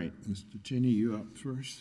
right, Mr. Tenney, you up first.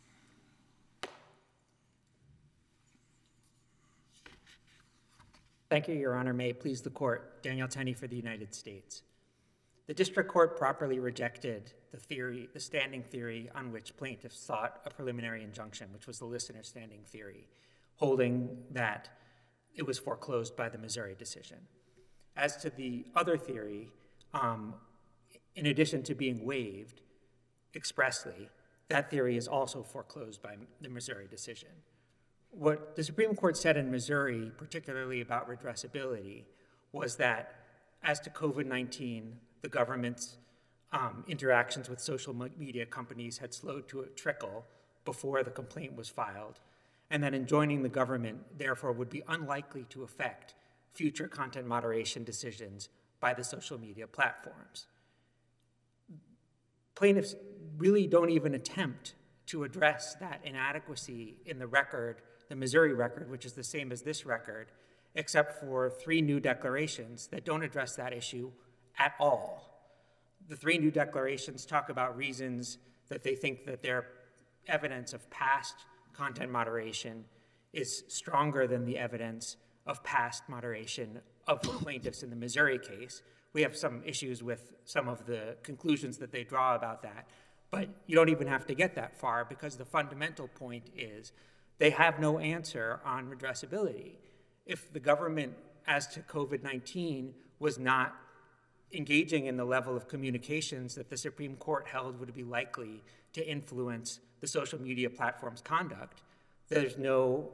Thank you, Your Honor. May it please the court. Daniel Tenney for the United States. The district court properly rejected the standing theory on which plaintiffs sought a preliminary injunction, which was the listener standing theory, holding that it was foreclosed by the Missouri decision. As to the other theory, in addition to being waived expressly, that theory is also foreclosed by the Missouri decision. What the Supreme Court said in Missouri, particularly about redressability, was that as to COVID-19, the government's interactions with social media companies had slowed to a trickle before the complaint was filed, and that enjoining the government, therefore, would be unlikely to affect future content moderation decisions by the social media platforms. Plaintiffs really don't even attempt to address that inadequacy in the record, the Missouri record, which is the same as this record, except for 3 new declarations that don't address that issue at all. The 3 new declarations talk about reasons that they think that their evidence of past content moderation is stronger than the evidence of past moderation of the plaintiffs in the Missouri case. We have some issues with some of the conclusions that they draw about that, but you don't even have to get that far because the fundamental point is they have no answer on redressability. If the government, as to COVID-19, was not engaging in the level of communications that the Supreme Court held would be likely to influence the social media platform's conduct, there's no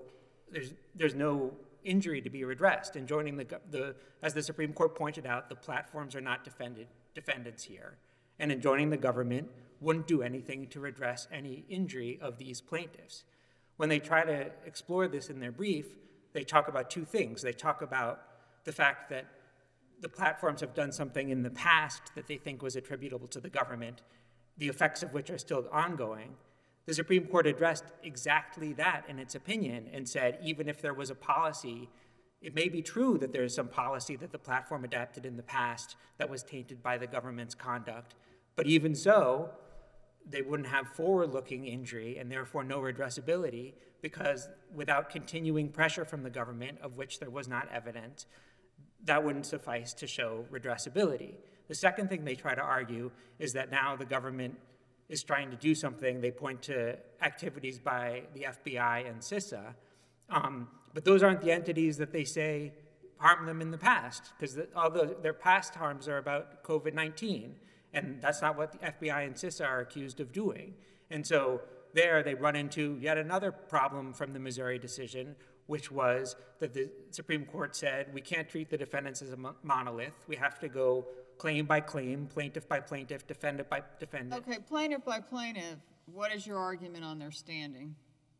injury to be redressed. And joining as the Supreme Court pointed out, the platforms are not defendants here. And in joining the government wouldn't do anything to redress any injury of these plaintiffs. When they try to explore this in their brief, they talk about 2 things. They talk about the fact that the platforms have done something in the past that they think was attributable to the government, the effects of which are still ongoing. The Supreme Court addressed exactly that in its opinion and said, even if there was a policy, it may be true that there is some policy that the platform adapted in the past that was tainted by the government's conduct, but even so, they wouldn't have forward-looking injury and therefore no redressability because without continuing pressure from the government, of which there was not evidence, that wouldn't suffice to show redressability. The second thing they try to argue is that now the government is trying to do something. They point to activities by the FBI and CISA, but those aren't the entities that they say harmed them in the past, because all their past harms are about COVID-19, and that's not what the FBI and CISA are accused of doing. And so there they run into yet another problem from the Missouri decision, which was that the Supreme Court said we can't treat the defendants as a monolith. We have to go claim by claim, plaintiff by plaintiff, defendant by defendant. Okay, plaintiff by plaintiff, what is your argument on their standing?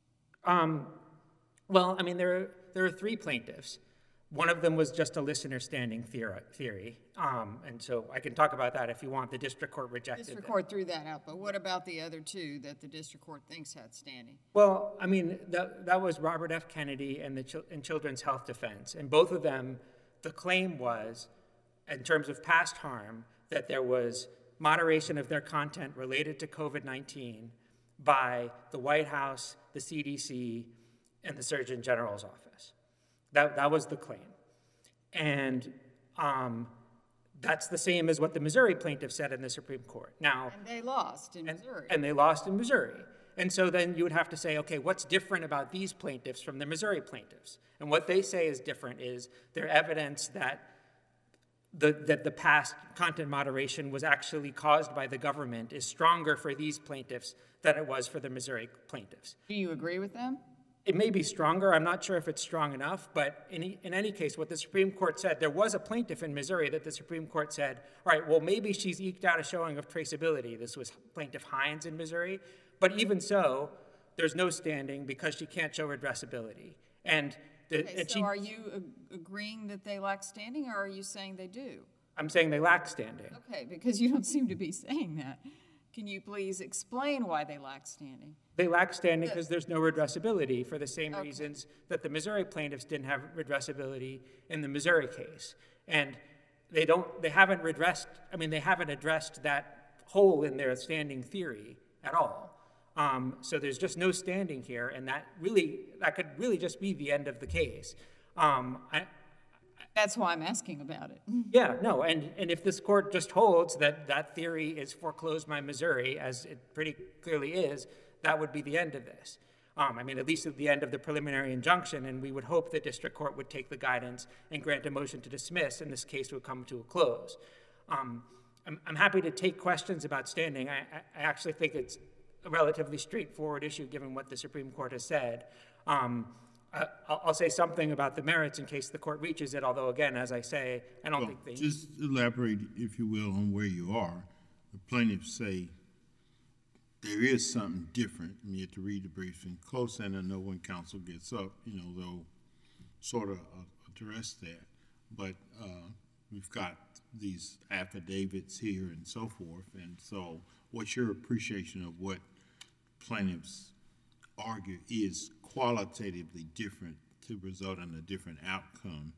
Well, I mean, there are 3 plaintiffs. One of them was just a listener standing theory, and so I can talk about that if you want. The district court rejected it. District court threw that out, but what about the other 2 that the district court thinks had standing? Well, I mean, that was Robert F. Kennedy and Children's Health Defense, and both of them, the claim was, in terms of past harm, that there was moderation of their content related to COVID-19 by the White House, the CDC, and the Surgeon General's office. That was the claim. And that's the same as what the Missouri plaintiff said in the Supreme Court. Now, and they lost in Missouri. And they lost in Missouri. And so then you would have to say, okay, what's different about these plaintiffs from the Missouri plaintiffs? And what they say is different is their evidence that the past content moderation was actually caused by the government is stronger for these plaintiffs than it was for the Missouri plaintiffs. Do you agree with them? It may be stronger. I'm not sure if it's strong enough, but in any case, what the Supreme Court said, there was a plaintiff in Missouri that the Supreme Court said, all right, well, maybe she's eked out a showing of traceability. This was Plaintiff Hines in Missouri. But even so, there's no standing because she can't show redressability. So are you agreeing that they lack standing, or are you saying they do? I'm saying they lack standing. Okay, because you don't seem to be saying that. Can you please explain why they lack standing? They lack standing because there's no redressability for the same reasons that the Missouri plaintiffs didn't have redressability in the Missouri case. And they haven't addressed that hole in their standing theory at all. So there's just no standing here, and that could really just be the end of the case. That's why I'm asking about it. Yeah, no, and if this court just holds that that theory is foreclosed by Missouri, as it pretty clearly is, that would be the end of this. I mean, at least at the end of the preliminary injunction, and we would hope the district court would take the guidance and grant a motion to dismiss, and this case would come to a close. I'm happy to take questions about standing. I actually think it's a relatively straightforward issue given what the Supreme Court has said. I'll say something about the merits in case the court reaches it, although again, as I say, I don't think they... Just elaborate, if you will, on where you are. The plaintiffs say there is something different. I mean, you have to read the briefing close, and I know when counsel gets up, they'll sort of address that. But we've got these affidavits here and so forth, and so what's your appreciation of what plaintiffs argue is qualitatively different to result in a different outcome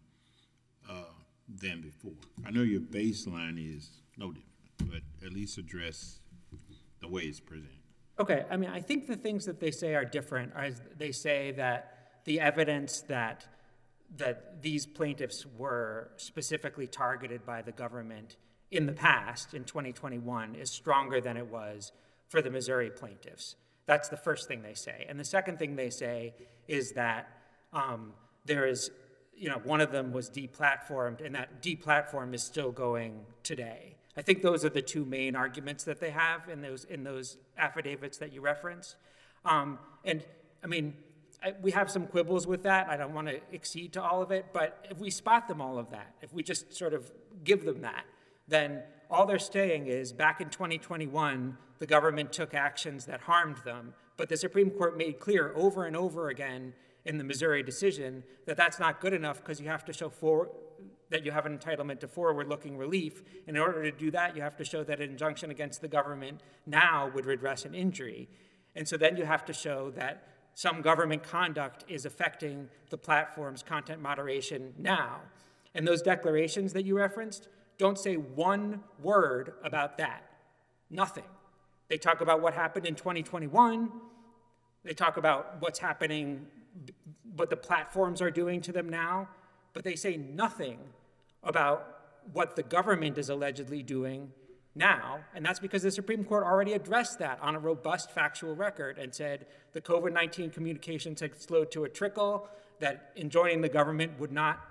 than before? I know your baseline is no different, but at least address the way it's presented. Okay, I mean, I think the things that they say are different. They say that the evidence that these plaintiffs were specifically targeted by the government in the past, in 2021, is stronger than it was for the Missouri plaintiffs. That's the first thing they say. And the second thing they say is that there is, one of them was deplatformed, and that deplatform is still going today. I think those are the two main arguments that they have in those affidavits that you referenced. And I mean, we have some quibbles with that. I don't want to accede to all of it, but if we spot them all of that, if we just sort of give them that, then all they're saying is back in 2021, the government took actions that harmed them, but the Supreme Court made clear over and over again in the Missouri decision that that's not good enough because you have to show that you have an entitlement to forward-looking relief. And in order to do that, you have to show that an injunction against the government now would redress an injury. And so then you have to show that some government conduct is affecting the platform's content moderation now. And those declarations that you referenced don't say one word about that. Nothing. They talk about what happened in 2021. They talk about what's happening, what the platforms are doing to them now, but they say nothing about what the government is allegedly doing now, and that's because the Supreme Court already addressed that on a robust factual record and said the COVID-19 communications had slowed to a trickle, that enjoining the government would not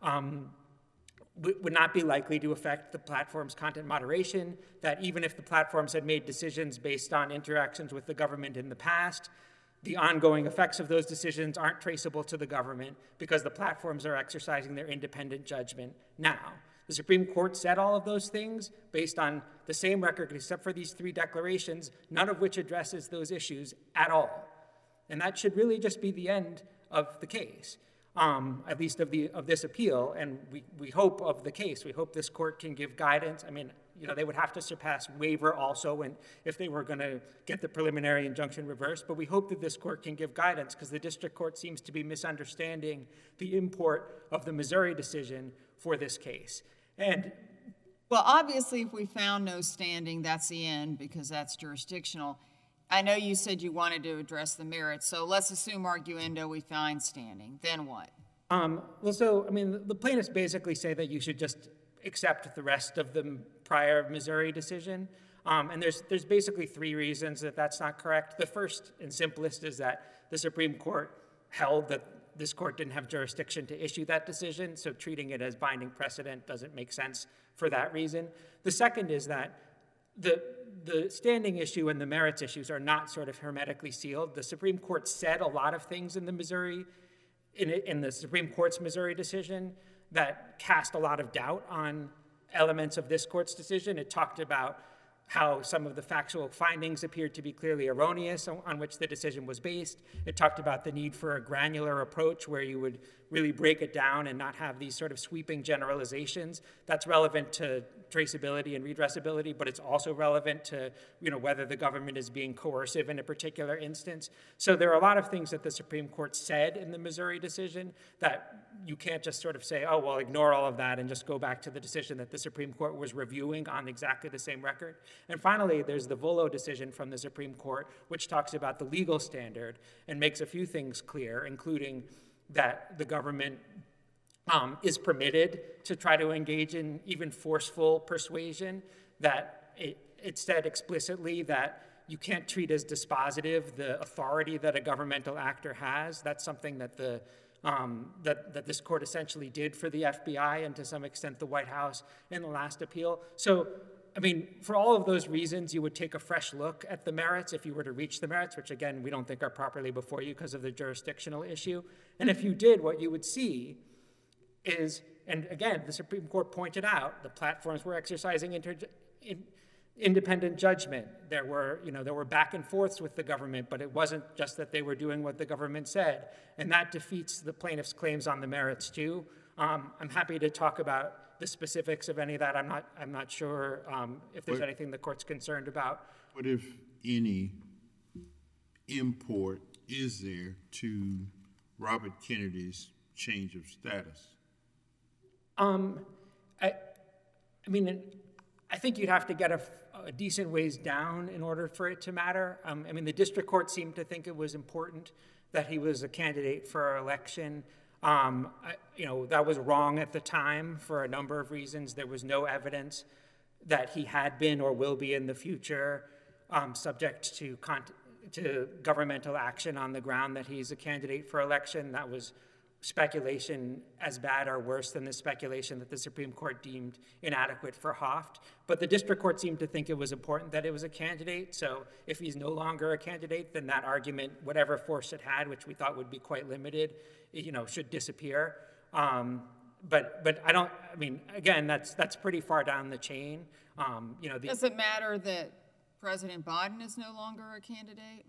be likely to affect the platform's content moderation, that even if the platforms had made decisions based on interactions with the government in the past, the ongoing effects of those decisions aren't traceable to the government because the platforms are exercising their independent judgment now. The Supreme Court said all of those things based on the same record, except for these three declarations, none of which addresses those issues at all. And that should really just be the end of the case, at least of this appeal, and we hope of the case. We hope this court can give guidance. I mean, they would have to surpass waiver also, and if they were going to get the preliminary injunction reversed, but we hope that this court can give guidance because the district court seems to be misunderstanding the import of the Missouri decision for this case. And well, obviously, if we found no standing, that's the end because that's jurisdictional. I know you said you wanted to address the merits, so let's assume arguendo we find standing. Then what? The plaintiffs basically say that you should just accept the rest of the prior Missouri decision. And there's basically three reasons that that's not correct. The first and simplest is that the Supreme Court held that this court didn't have jurisdiction to issue that decision, so treating it as binding precedent doesn't make sense for that reason. The second is that the standing issue and the merits issues are not sort of hermetically sealed. The Supreme Court said a lot of things in the Supreme Court's Missouri decision that cast a lot of doubt on elements of this court's decision. It talked about how some of the factual findings appeared to be clearly erroneous on which the decision was based. It talked about the need for a granular approach where you would really break it down and not have these sort of sweeping generalizations. That's relevant to traceability and redressability, but it's also relevant to whether the government is being coercive in a particular instance. So there are a lot of things that the Supreme Court said in the Missouri decision that you can't just sort of say, oh, well, ignore all of that and just go back to the decision that the Supreme Court was reviewing on exactly the same record. And finally, there's the Volo decision from the Supreme Court, which talks about the legal standard and makes a few things clear, including that the government is permitted to try to engage in even forceful persuasion, that it said explicitly that you can't treat as dispositive the authority that a governmental actor has. That's something that that this court essentially did for the FBI and to some extent the White House in the last appeal. So, I mean, for all of those reasons, you would take a fresh look at the merits if you were to reach the merits, which again, we don't think are properly before you because of the jurisdictional issue. And if you did, what you would see is, and again, the Supreme Court pointed out, the platforms were exercising independent judgment. There were back and forths with the government, but it wasn't just that they were doing what the government said. And that defeats the plaintiff's claims on the merits too. I'm happy to talk about the specifics of any of that. I'm not sure if there's anything the court's concerned about. What if any import is there to Robert Kennedy's change of status? I mean, I think you'd have to get a decent ways down in order for it to matter. I mean, the district court seemed to think it was important that he was a candidate for our election. That was wrong at the time for a number of reasons. There was no evidence that he had been or will be in the future subject to governmental action on the ground that he's a candidate for election. That was speculation as bad or worse than the speculation that the Supreme Court deemed inadequate for Hoft. But the district court seemed to think it was important that it was a candidate. So if he's no longer a candidate, then that argument, whatever force it had, which we thought would be quite limited, should disappear. But I mean, again, that's pretty far down the chain. Does it matter that President Biden is no longer a candidate?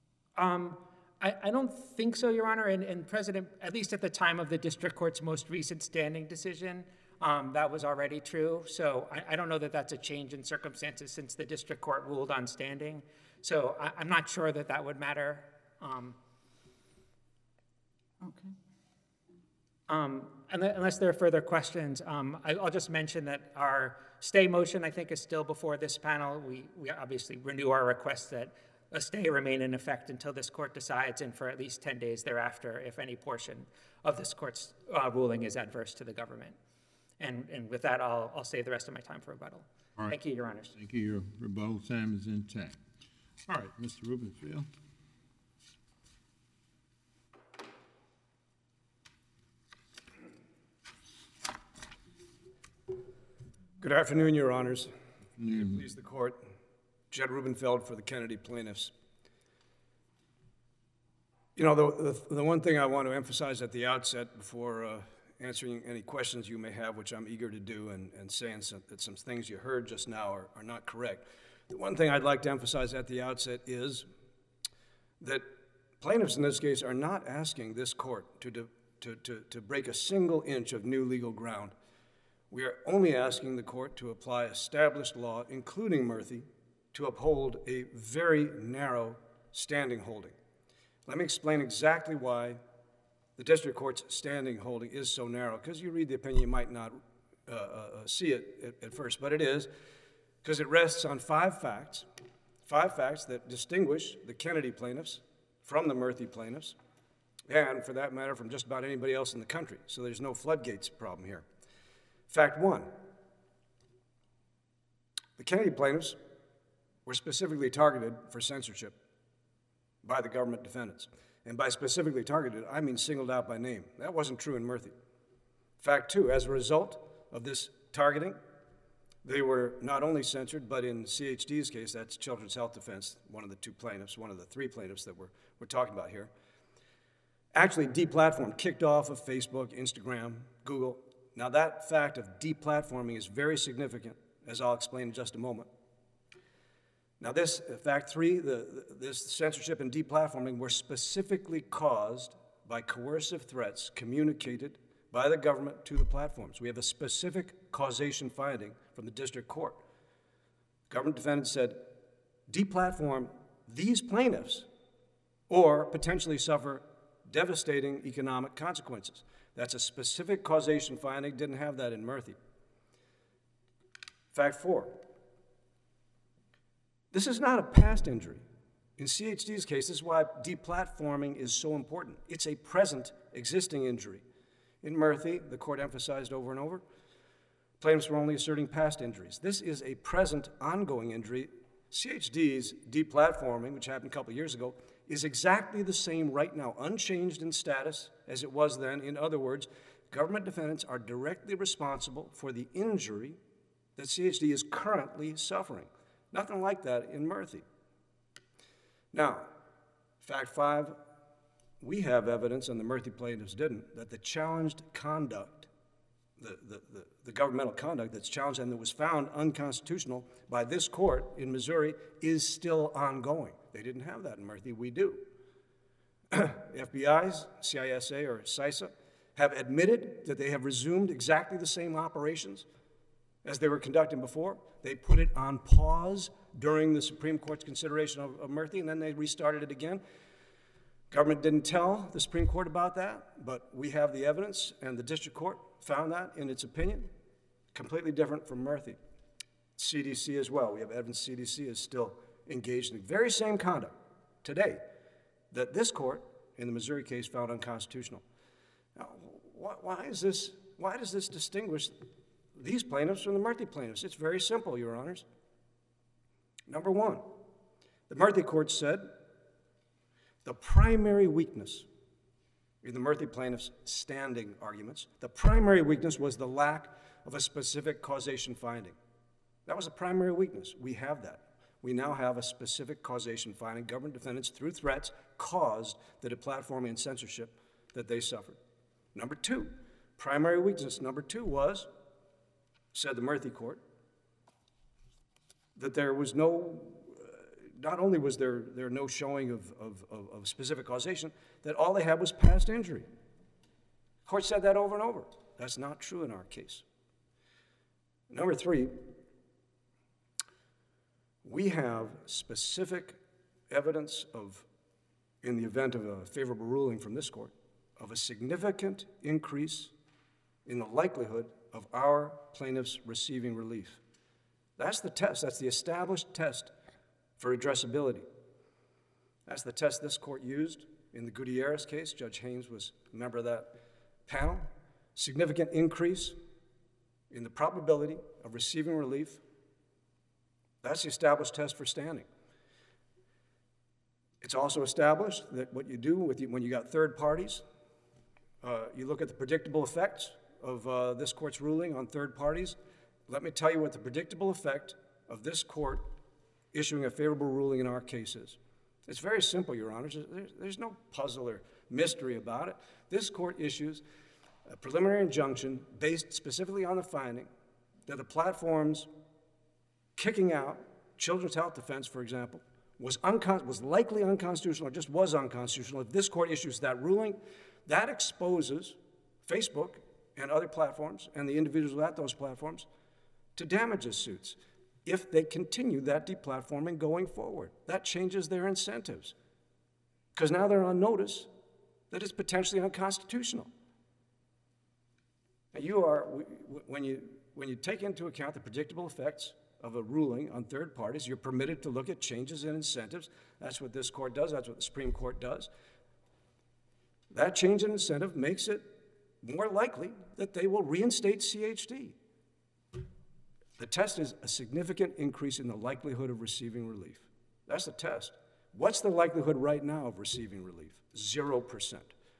I don't think so, Your Honor. And President, at least at the time of the district court's most recent standing decision, that was already true. So I don't know that that's a change in circumstances since the district court ruled on standing. So I'm not sure that would matter. Okay. Unless there are further questions, I'll just mention that our stay motion, I think, is still before this panel. We obviously renew our request that a stay remain in effect until this court decides and for at least 10 days thereafter if any portion of this court's ruling is adverse to the government. And with that, I'll save the rest of my time for rebuttal. All right. Thank you, Your Honors. Thank you. Your rebuttal time is intact. All right, Mr. Rubenfeld. Good afternoon, Your Honors. Please the court. Jed Rubenfeld for the Kennedy plaintiffs. The one thing I want to emphasize at the outset before answering any questions you may have, which I'm eager to do, and saying that some things you heard just now are not correct. The one thing I'd like to emphasize at the outset is that plaintiffs in this case are not asking this court to break a single inch of new legal ground. We are only asking the court to apply established law, including Murphy, to uphold a very narrow standing holding. Let me explain exactly why the district court's standing holding is so narrow, because you read the opinion, you might not see it at first, but it is, because it rests on five facts that distinguish the Kennedy plaintiffs from the Murphy plaintiffs, and for that matter, from just about anybody else in the country. So there's no floodgates problem here. Fact one, the Kennedy plaintiffs were specifically targeted for censorship by the government defendants. And by specifically targeted, I mean singled out by name. That wasn't true in Murphy. Fact two, as a result of this targeting, they were not only censored, but in CHD's case, that's Children's Health Defense, one of the two plaintiffs, one of the three plaintiffs that we're talking about here, actually deplatformed, kicked off of Facebook, Instagram, Google. Now that fact of deplatforming is very significant, as I'll explain in just a moment. Now this, fact three, this censorship and deplatforming were specifically caused by coercive threats communicated by the government to the platforms. We have a specific causation finding from the district court. Government defendants said, deplatform these plaintiffs or potentially suffer devastating economic consequences. That's a specific causation finding, didn't have that in Murthy. Fact 4, this is not a past injury. In CHD's case, this is why deplatforming is so important. It's a present existing injury. In Murthy, the court emphasized over and over, plaintiffs were only asserting past injuries. This is a present ongoing injury. CHD's deplatforming, which happened a couple of years ago, is exactly the same right now, unchanged in status as it was then. In other words, government defendants are directly responsible for the injury that CHD is currently suffering. Nothing like that in Murthy. Now, fact 5, we have evidence, and the Murthy plaintiffs didn't, that the challenged conduct, the governmental conduct that's challenged and that was found unconstitutional by this court in Missouri is still ongoing. They didn't have that in Murthy. We do. FBI's, CISA or CISA, have admitted that they have resumed exactly the same operations as they were conducting before. They put it on pause during the Supreme Court's consideration of Murthy, and then they restarted it again. Government didn't tell the Supreme Court about that, but we have the evidence, and the district court found that in its opinion. Completely different from Murthy. CDC as well. We have evidence CDC is still engaged in the very same conduct today that this court in the Missouri case found unconstitutional. Now, why does this distinguish these plaintiffs from the Murthy plaintiffs? It's very simple, Your Honors. Number 1, the Murthy court said the primary weakness in the Murthy plaintiffs' standing arguments, the primary weakness was the lack of a specific causation finding. That was a primary weakness. We have that. We now have a specific causation finding. Government defendants, through threats, caused the deplatforming and censorship that they suffered. Number 2, primary weakness number 2 was, said the Murthy court, that there was no, not only was there no showing of specific causation, that all they had was past injury. The court said that over and over. That's not true in our case. Number 3, we have specific evidence of, in the event of a favorable ruling from this court, of a significant increase in the likelihood of our plaintiffs receiving relief. That's the test. That's the established test for addressability. That's the test this court used in the Gutierrez case. Judge Haynes was a member of that panel. Significant increase in the probability of receiving relief. That's the established test for standing. It's also established that what you do when you got third parties, you look at the predictable effects of this court's ruling on third parties. Let me tell you what the predictable effect of this court issuing a favorable ruling in our case is. It's very simple, Your Honors. There's no puzzle or mystery about it. This court issues a preliminary injunction based specifically on the finding that the platforms kicking out Children's Health Defense, for example, was likely unconstitutional or just was unconstitutional. If this court issues that ruling, that exposes Facebook and other platforms and the individuals at those platforms to damages suits if they continue that deplatforming going forward. That changes their incentives because now they're on notice that it's potentially unconstitutional. And when you take into account the predictable effects of a ruling on third parties, you're permitted to look at changes in incentives. That's what this court does. That's what the Supreme Court does. That change in incentive makes it more likely that they will reinstate CHD. The test is a significant increase in the likelihood of receiving relief. That's the test. What's the likelihood right now of receiving relief? 0%.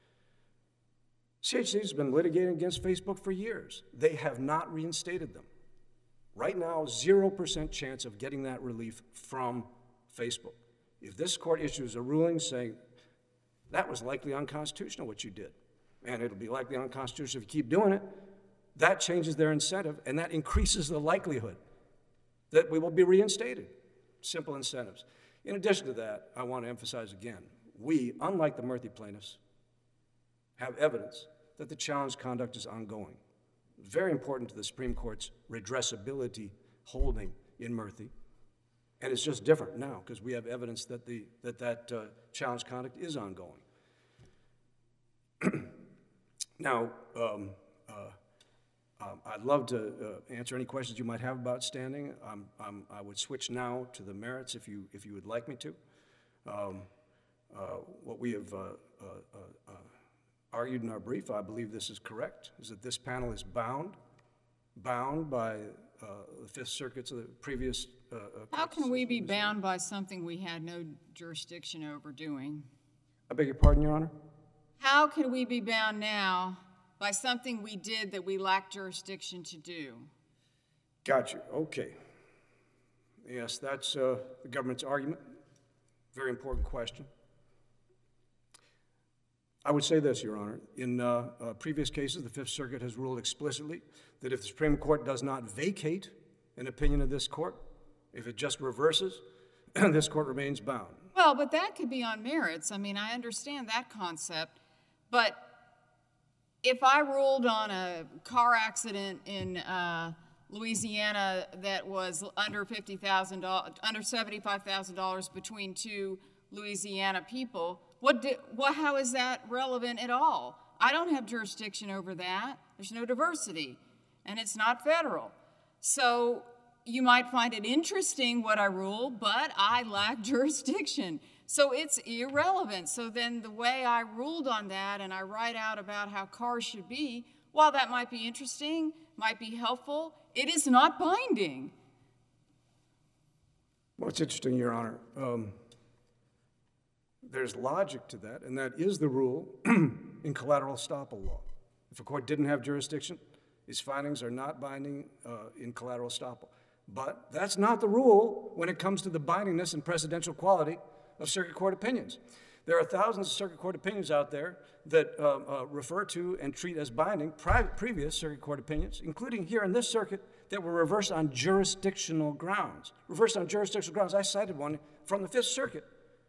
CHD has been litigating against Facebook for years. They have not reinstated them. Right now, 0% chance of getting that relief from Facebook. If this court issues a ruling saying that was likely unconstitutional what you did, and it'll be likely unconstitutional if you keep doing it, that changes their incentive, and that increases the likelihood that we will be reinstated. Simple incentives. In addition to that, I want to emphasize again, we, unlike the Murthy plaintiffs, have evidence that the challenged conduct is ongoing. Very important to the Supreme Court's redressability holding in Murthy, and it's just different now because we have evidence that that challenged conduct is ongoing. Now, I'd love to answer any questions you might have about standing. I would switch now to the merits if you would like me to. What we have argued in our brief, I believe this is correct, is that this panel is bound by the Fifth Circuit's of the previous. How can we be bound by something we had no jurisdiction over doing? I beg your pardon, Your Honor? How can we be bound now by something we did that we lack jurisdiction to do? Got you. Okay. Yes, that's the government's argument. Very important question. I would say this, Your Honor. In previous cases, the Fifth Circuit has ruled explicitly that if the Supreme Court does not vacate an opinion of this court, if it just reverses, this court remains bound. Well, but that could be on merits. I mean, I understand that concept, but if I ruled on a car accident in Louisiana that was under $75,000 between two Louisiana people, how is that relevant at all? I don't have jurisdiction over that. There's no diversity, and it's not federal. So you might find it interesting what I rule, but I lack jurisdiction. So it's irrelevant. So then the way I ruled on that and I write out about how cars should be, while that might be interesting, might be helpful, it is not binding. Well, it's interesting, Your Honor. There's logic to that, and that is the rule in collateral estoppel law. If a court didn't have jurisdiction, its findings are not binding in collateral estoppel. But that's not the rule when it comes to the bindingness and precedential quality of circuit court opinions. There are thousands of circuit court opinions out there that refer to and treat as binding previous circuit court opinions, including here in this circuit, that were reversed on jurisdictional grounds. Reversed on jurisdictional grounds. I cited one from the Fifth Circuit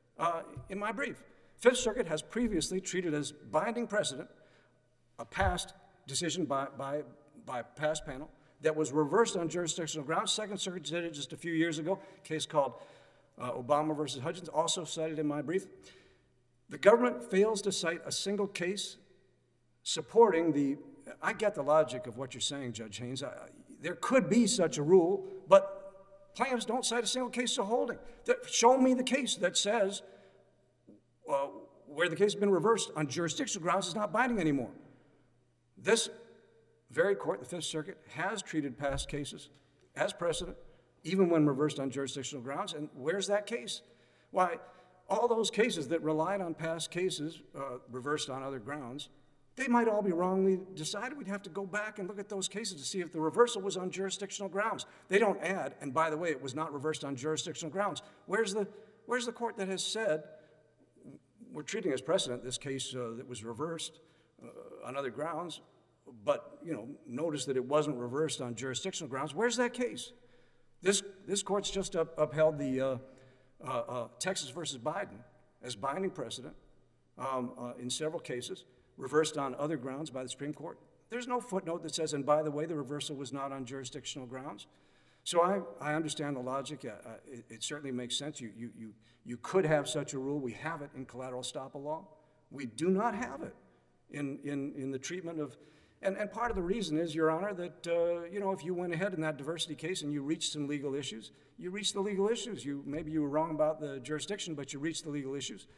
in my brief. Fifth Circuit has previously treated as binding precedent a past decision by a past panel that was reversed on jurisdictional grounds. Second Circuit did it just a few years ago, a case called Obama versus Hudgens, also cited in my brief. The government fails to cite a single case supporting the, I get the logic of what you're saying, Judge Haynes. There could be such a rule, but plaintiffs don't cite a single case of holding. Show me the case that says where the case has been reversed on jurisdictional grounds is not binding anymore. This very court, the Fifth Circuit, has treated past cases as precedent, even when reversed on jurisdictional grounds. And where's that case? Why, all those cases that relied on past cases reversed on other grounds, they might all be wrongly decided. We'd have to go back and look at those cases to see if the reversal was on jurisdictional grounds. They don't add, and by the way, it was not reversed on jurisdictional grounds. Where's the court that has said, we're treating as precedent this case that was reversed on other grounds, but notice that it wasn't reversed on jurisdictional grounds? Where's that case? This court's just upheld the Texas versus Biden as binding precedent in several cases, reversed on other grounds by the Supreme Court. There's no footnote that says, and by the way, the reversal was not on jurisdictional grounds. So I understand the logic. It certainly makes sense. You could have such a rule. We have it in collateral estoppel law. We do not have it in the treatment of, and part of the reason is, Your Honor, that if you went ahead in that diversity case and you reached some legal issues, you reached the legal issues. Maybe you were wrong about the jurisdiction, but you reached the legal issues.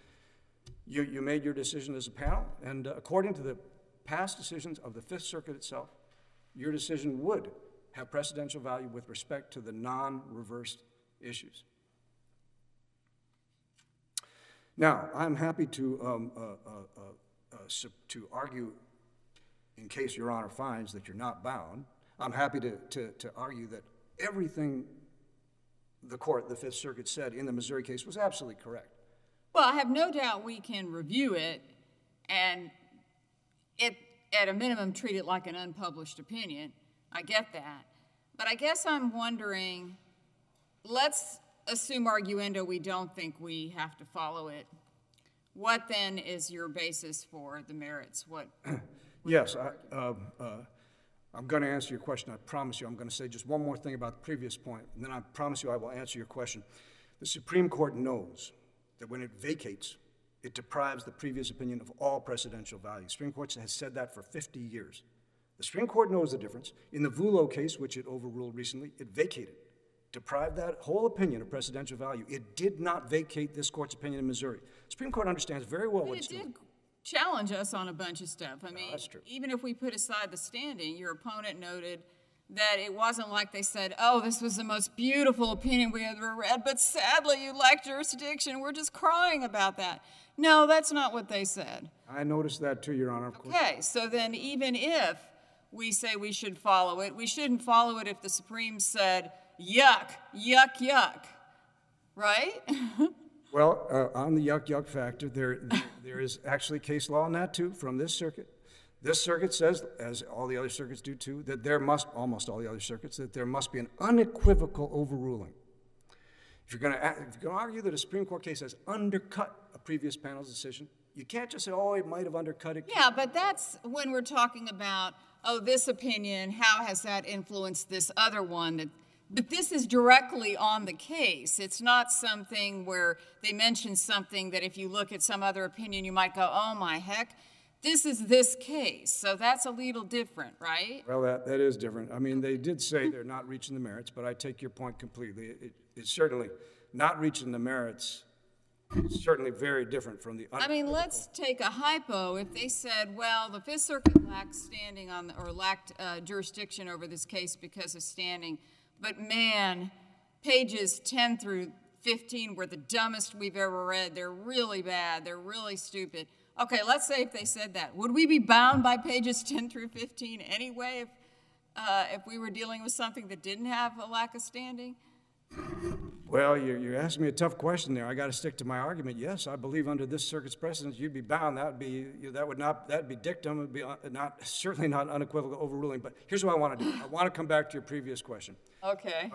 You made your decision as a panel, and according to the past decisions of the Fifth Circuit itself, your decision would have precedential value with respect to the non-reversed issues. Now, I'm happy to argue, in case Your Honor finds that you're not bound, I'm happy to argue that everything the Fifth Circuit said in the Missouri case was absolutely correct. Well, I have no doubt we can review it and at a minimum treat it like an unpublished opinion. I get that. But I guess I'm wondering, let's assume arguendo we don't think we have to follow it. What then is your basis for the merits? Yes, I'm going to answer your question. I promise you. I'm going to say just one more thing about the previous point, and then I promise you I will answer your question. The Supreme Court knows that when it vacates It deprives the previous opinion of all precedential value. Supreme Court has said that for 50 years. The Supreme Court knows the difference. In the Vullo case, which it overruled recently, it vacated, deprived that whole opinion of precedential value. It did not vacate this court's opinion in Missouri. The Supreme Court understands very well what it's doing. It did challenge us on a bunch of stuff. I mean, that's true. even if we put aside the standing, your opponent noted that it wasn't like they said, oh, this was the most beautiful opinion we ever read, but sadly you lack jurisdiction. We're just crying about that. No, that's not what they said. I noticed that too, Your Honor, of course. Okay, so then even if we say we should follow it, we shouldn't follow it if the Supreme said, yuck, yuck, yuck, right? Well, on the yuck factor, there is actually case law on that too from this circuit. This circuit says, as all the other circuits do too, that there must, almost all the other circuits, that there must be an unequivocal overruling. If you're going to argue that a Supreme Court case has undercut a previous panel's decision, you can't just say, oh, it might have undercut it. Yeah, but that's when we're talking about, oh, this opinion, how has that influenced this other one? But this is directly on the case. It's not something where they mention something that if you look at some other opinion, you might go, oh, my heck. This is this case, so that's a little different, right? Well, that is different. I mean, they did say they're not reaching the merits, but I take your point completely. It's certainly not reaching the merits. It's certainly very different from the. I mean, let's take a hypo. If they said, well, the Fifth Circuit lacked standing on, or lacked jurisdiction over this case because of standing, but man, pages 10 through 15 were the dumbest we've ever read. They're really bad. They're really stupid. Okay, let's say if they said that. Would we be bound by pages 10 through 15 anyway if we were dealing with something that didn't have a lack of standing? Well, you're asking me a tough question there. I got to stick to my argument. Yes, I believe under this circuit's precedence, you'd be bound. That'd be dictum. It'd be certainly not unequivocal overruling. But here's what I want to do. I want to come back to your previous question. Okay.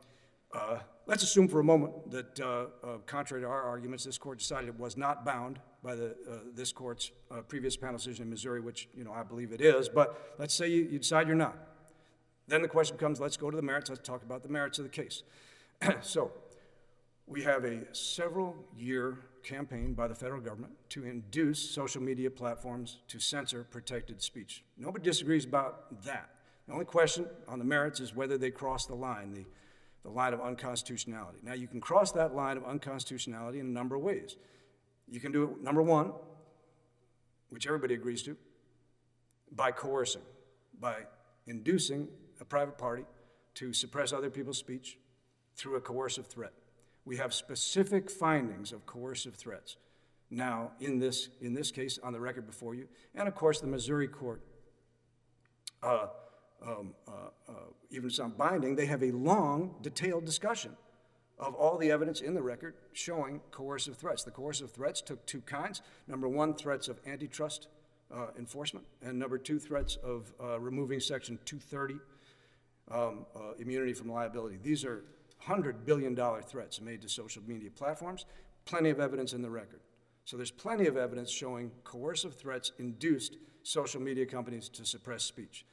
Let's assume for a moment that, contrary to our arguments, this court decided it was not bound by this court's previous panel decision in Missouri, which I believe it is. But let's say you decide you're not. Then the question becomes, let's go to the merits. Let's talk about the merits of the case. So we have a several-year campaign by the federal government to induce social media platforms to censor protected speech. Nobody disagrees about that. The only question on the merits is whether they cross the line, the line of unconstitutionality. Now, you can cross that line of unconstitutionality in a number of ways. You can do it, number one, which everybody agrees to, by coercing, by inducing a private party to suppress other people's speech through a coercive threat. We have specific findings of coercive threats now in this case on the record before you. And of course, the Missouri court, even some binding, they have a long, detailed discussion of all the evidence in the record showing coercive threats. The coercive threats took two kinds. Number one, threats of antitrust enforcement, and number two, threats of removing Section 230, immunity from liability. These are $100 billion threats made to social media platforms. Plenty of evidence in the record. So there's plenty of evidence showing coercive threats induced social media companies to suppress speech.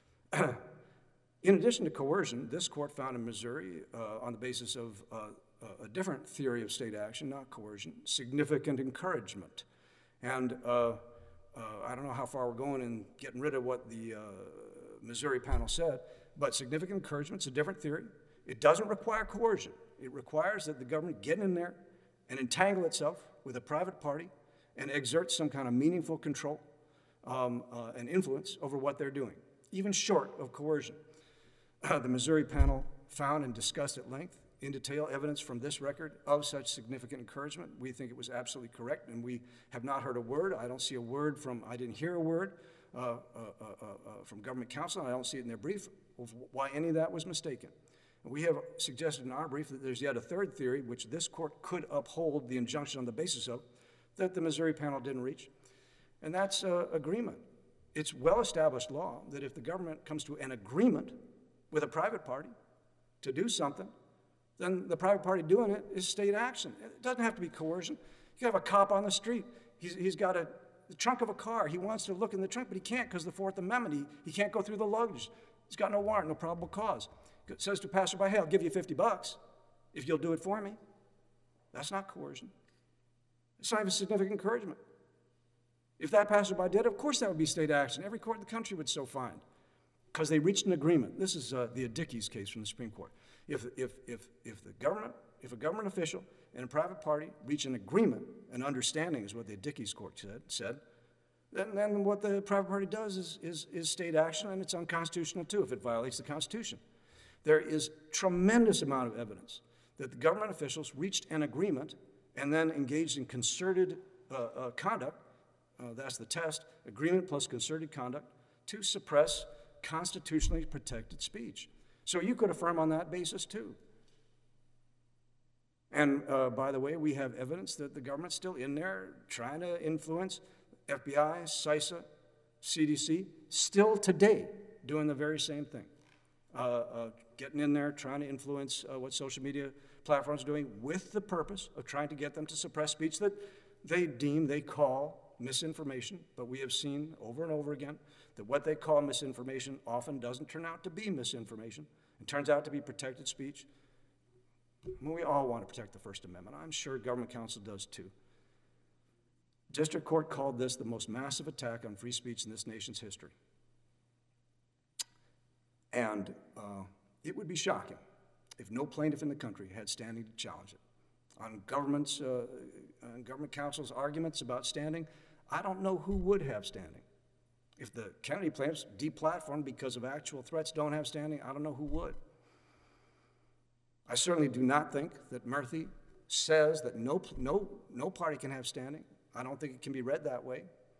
In addition to coercion, this court found in Missouri, on the basis of a different theory of state action, not coercion, significant encouragement. And I don't know how far we're going in getting rid of what the Missouri panel said, but significant encouragement's a different theory. It doesn't require coercion. It requires that the government get in there and entangle itself with a private party and exert some kind of meaningful control and influence over what they're doing, even short of coercion. The Missouri panel found and discussed at length, in detail, evidence from this record of such significant encouragement. We think it was absolutely correct, and we have not heard a word. I don't see a word I didn't hear a word from government counsel. I don't see it in their brief of why any of that was mistaken. We have suggested in our brief that there's yet a third theory, which this court could uphold the injunction on the basis of, that the Missouri panel didn't reach, and that's agreement. It's well-established law that if the government comes to an agreement with a private party to do something, then the private party doing it is state action. It doesn't have to be coercion. You can have a cop on the street. He's got the trunk of a car. He wants to look in the trunk, but he can't because of the Fourth Amendment. He can't go through the luggage. He's got no warrant, no probable cause. Says to a passerby, hey, I'll give you $50 if you'll do it for me. That's not coercion. sign of significant encouragement. If that passerby did, of course that would be state action. Every court in the country would so find, because they reached an agreement. This is the Adickes case from the Supreme Court. If a government official and a private party reach an agreement, an understanding is what the Adickes court said, then what the private party does is state action, and it's unconstitutional too if it violates the Constitution. There is tremendous amount of evidence that the government officials reached an agreement and then engaged in concerted conduct. That's the test, agreement plus concerted conduct, to suppress constitutionally protected speech. So you could affirm on that basis too. And by the way, we have evidence that the government's still in there trying to influence FBI, CISA, CDC, still today doing the very same thing. Getting in there, trying to influence what social media platforms are doing with the purpose of trying to get them to suppress speech that they call misinformation, but we have seen over and over again that what they call misinformation often doesn't turn out to be misinformation. It turns out to be protected speech. We all want to protect the First Amendment. I'm sure government counsel does too. District Court called this the most massive attack on free speech in this nation's history. And it would be shocking if no plaintiff in the country had standing to challenge it. On government counsel's arguments about standing, I don't know who would have standing. If the Kennedy plaintiffs deplatformed because of actual threats don't have standing, I don't know who would. I certainly do not think that Murthy says that no party can have standing. I don't think it can be read that way.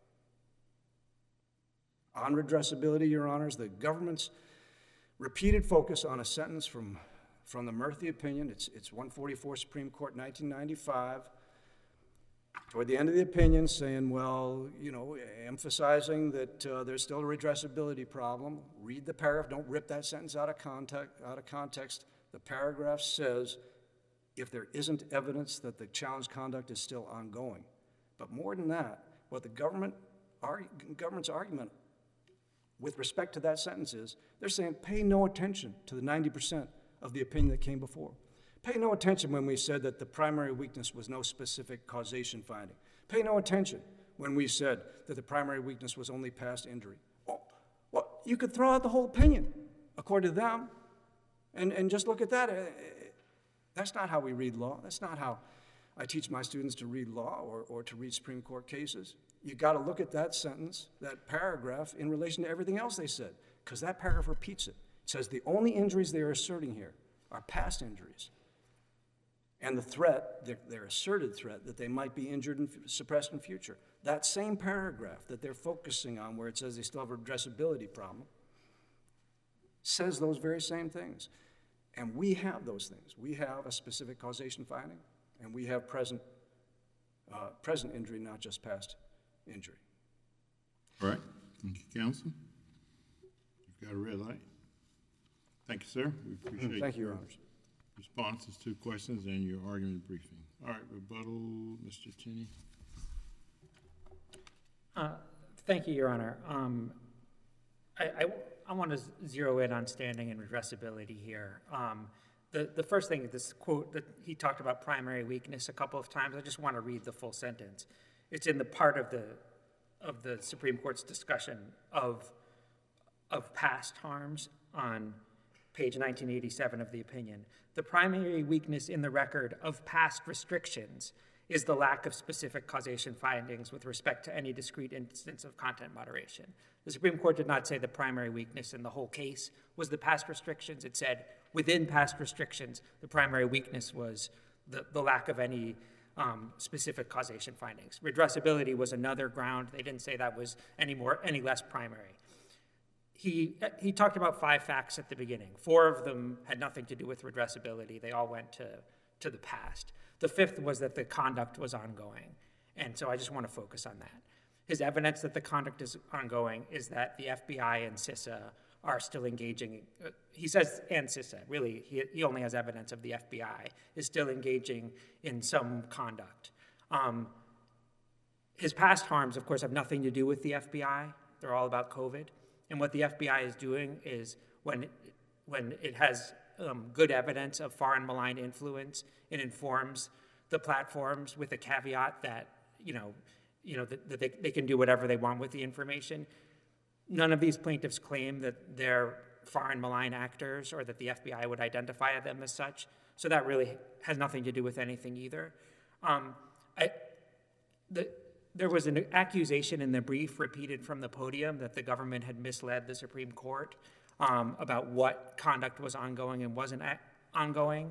On redressability, Your Honors, the government's repeated focus on a sentence from the Murthy opinion, it's 144 Supreme Court, 1995, toward the end of the opinion saying, well, emphasizing that there's still a redressability problem. Read the paragraph, don't rip that sentence out of context. The paragraph says, if there isn't evidence that the challenge conduct is still ongoing. But more than that, what the government's argument with respect to that sentence is, they're saying pay no attention to the 90% of the opinion that came before. Pay no attention when we said that the primary weakness was no specific causation finding. Pay no attention when we said that the primary weakness was only past injury. Well, you could throw out the whole opinion, according to them, and just look at that. That's not how we read law. That's not how I teach my students to read law or to read Supreme Court cases. You got to look at that sentence, that paragraph, in relation to everything else they said, because that paragraph repeats it. It says the only injuries they are asserting here are past injuries. And the threat, their asserted threat, that they might be injured and suppressed in future. That same paragraph that they're focusing on, where it says they still have a redressability problem, says those very same things. And we have those things. We have a specific causation finding, and we have present injury, not just past injury. All right. Thank you, counsel. You've got a red light. Thank you, sir. We appreciate Thank you, Your Honors. Responses to questions and your argument briefing. All right, rebuttal, Mr. Cheney. Thank you, Your Honor. I want to zero in on standing and redressability here. The first thing, this quote that he talked about primary weakness a couple of times, I just want to read the full sentence. It's in the part of the Supreme Court's discussion of past harms on page 1987 of the opinion. The primary weakness in the record of past restrictions is the lack of specific causation findings with respect to any discrete instance of content moderation. The Supreme Court did not say the primary weakness in the whole case was the past restrictions. It said within past restrictions, the primary weakness was the lack of any specific causation findings. Redressability was another ground. They didn't say that was any less primary. He talked about 5 facts at the beginning. 4 of them had nothing to do with redressability. They all went to the past. The 5th was that the conduct was ongoing. And so I just want to focus on that. His evidence that the conduct is ongoing is that the FBI and CISA are still engaging. He says, and CISA, really, he only has evidence of the FBI, is still engaging in some conduct. His past harms, of course, have nothing to do with the FBI. They're all about COVID. And what the FBI is doing is when it has good evidence of foreign malign influence, it informs the platforms with the caveat that, that they can do whatever they want with the information. None of these plaintiffs claim that they're foreign malign actors or that the FBI would identify them as such. So that really has nothing to do with anything either. There was an accusation in the brief repeated from the podium that the government had misled the Supreme Court about what conduct was ongoing and wasn't ongoing.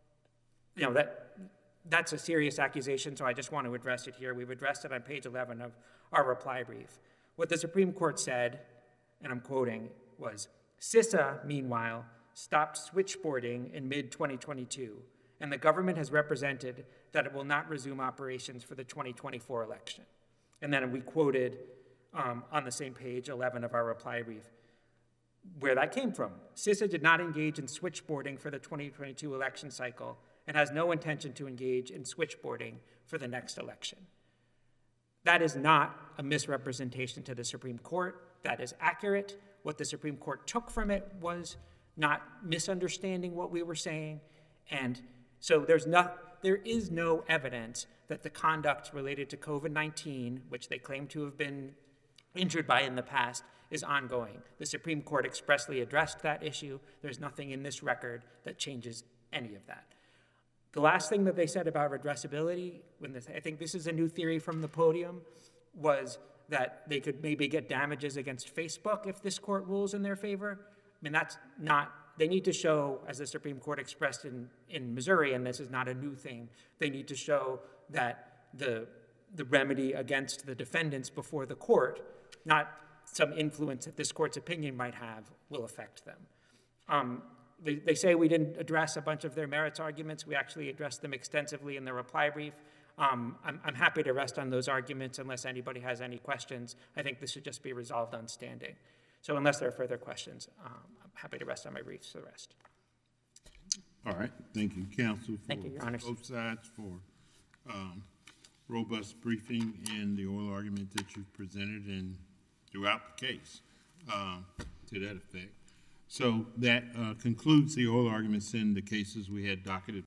That's a serious accusation, so I just want to address it here. We've addressed it on page 11 of our reply brief. What the Supreme Court said, and I'm quoting, was, CISA, meanwhile, stopped switchboarding in mid-2022, and the government has represented that it will not resume operations for the 2024 election. And then we quoted on the same page 11 of our reply brief where that came from. CISA did not engage in switchboarding for the 2022 election cycle and has no intention to engage in switchboarding for the next election. That is not a misrepresentation to the Supreme Court. That is accurate. What the Supreme Court took from it was not misunderstanding what we were saying. And so there is no evidence that the conduct related to COVID-19, which they claim to have been injured by in the past, is ongoing. The Supreme Court expressly addressed that issue. There's nothing in this record that changes any of that. The last thing that they said about redressability, I think this is a new theory from the podium, was that they could maybe get damages against Facebook if this court rules in their favor. I mean, that's not, they need to show, as the Supreme Court expressed in Missouri, and this is not a new thing, they need to show that the remedy against the defendants before the court, not some influence that this court's opinion might have, will affect them. They say we didn't address a bunch of their merits arguments. We actually addressed them extensively in the reply brief. I'm happy to rest on those arguments unless anybody has any questions. I think this should just be resolved on standing. So unless there are further questions, I'm happy to rest on my briefs for the rest. All right. Thank you, counsel, for Thank you, Your Honors. both sides for robust briefing and the oral argument that you've presented and throughout the case to that effect. So that concludes the oral arguments in the cases we had docketed